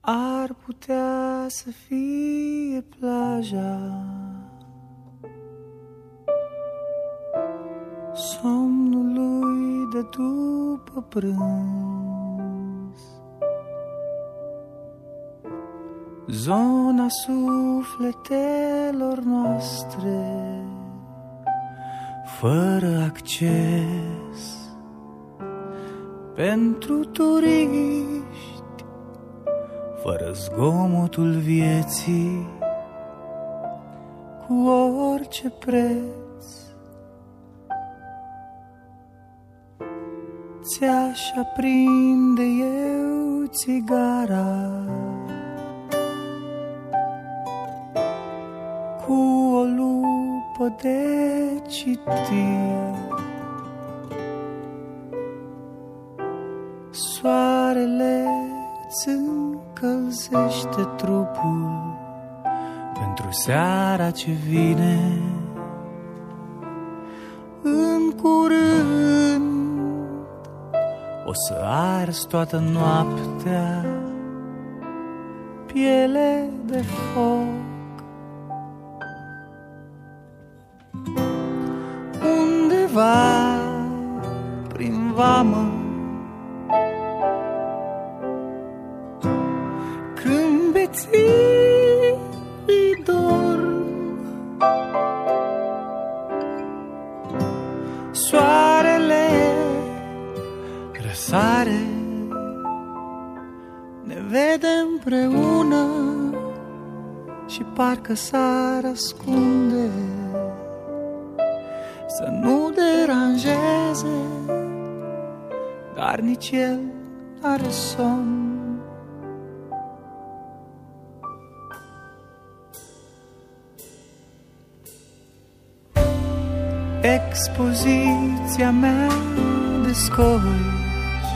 ar putea să fie plaja, somnului de după prânz, zona sufletelor noastre, fără acces pentru turiști, fără zgomotul vieții, cu orice preț. Ți-aș aprinde eu țigara cu o lupă de citit. Soarele îți încălzește trupul pentru seara ce vine. În curând o să arzi toată noaptea piele de foc. Undeva prin vamă, când bețivii dorm, soarele răsare, ne vedem împreună și parcă s-ar ascunde, să nu deranjeze, dar nici el n-are somn. Expoziția mea de scoici,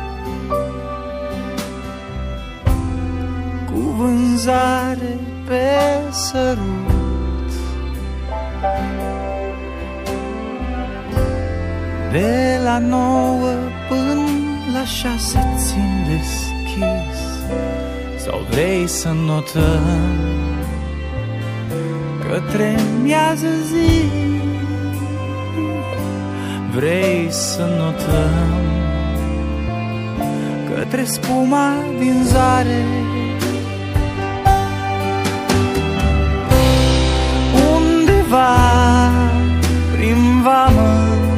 cu vânzare pe sărut, de la 9 până la 6 țin deschis. Sau vrei să notăm către miază zi? Vrei să notăm către spuma din zare? Undeva prin vamă,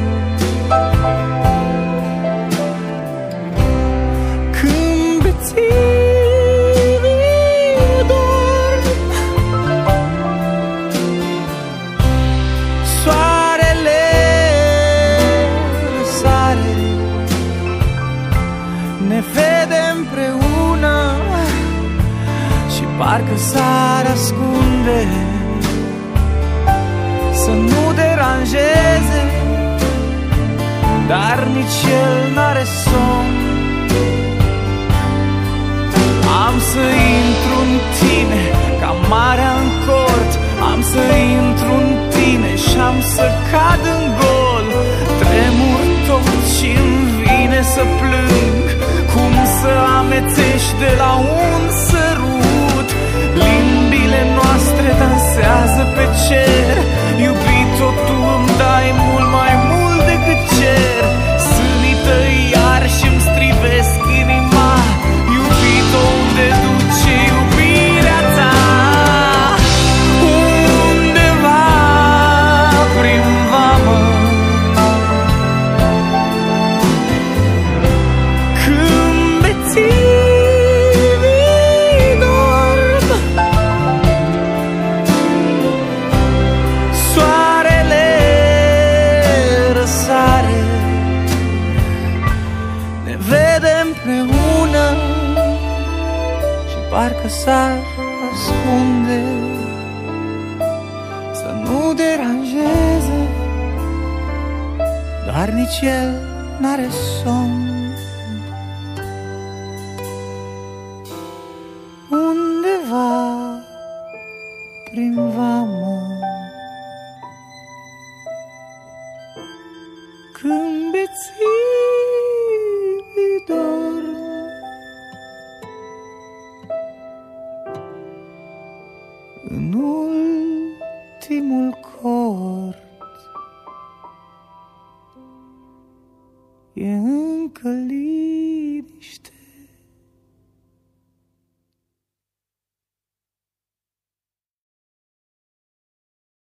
când bețivii dorm, soarele sare, ne vedem împreună și parcă s-ar ascunde, să nu deranjeze, dar nici el n-are somn. Am să intru în tine ca marea în cort, am să intru în tine și am să cad în gol. Tremur tot și-mi vine să plâng, cum să amețești de la un sărut. Limbile noastre dansează pe cer, iubito, tu îmi dai mult mai mult decât cer. Sânii tăi iarăși îmi strivesc inima, iubito, unde duce iubirea ta? Undeva prin vamă, când bețivii dorm, soarele răsare, ne vedem împreună și parcă s-ar ascunde, să nu deranjeze, dar nici el n-are somn. Undeva prin vamă, când bețivii dorm, în ultimul cort. E încă liniște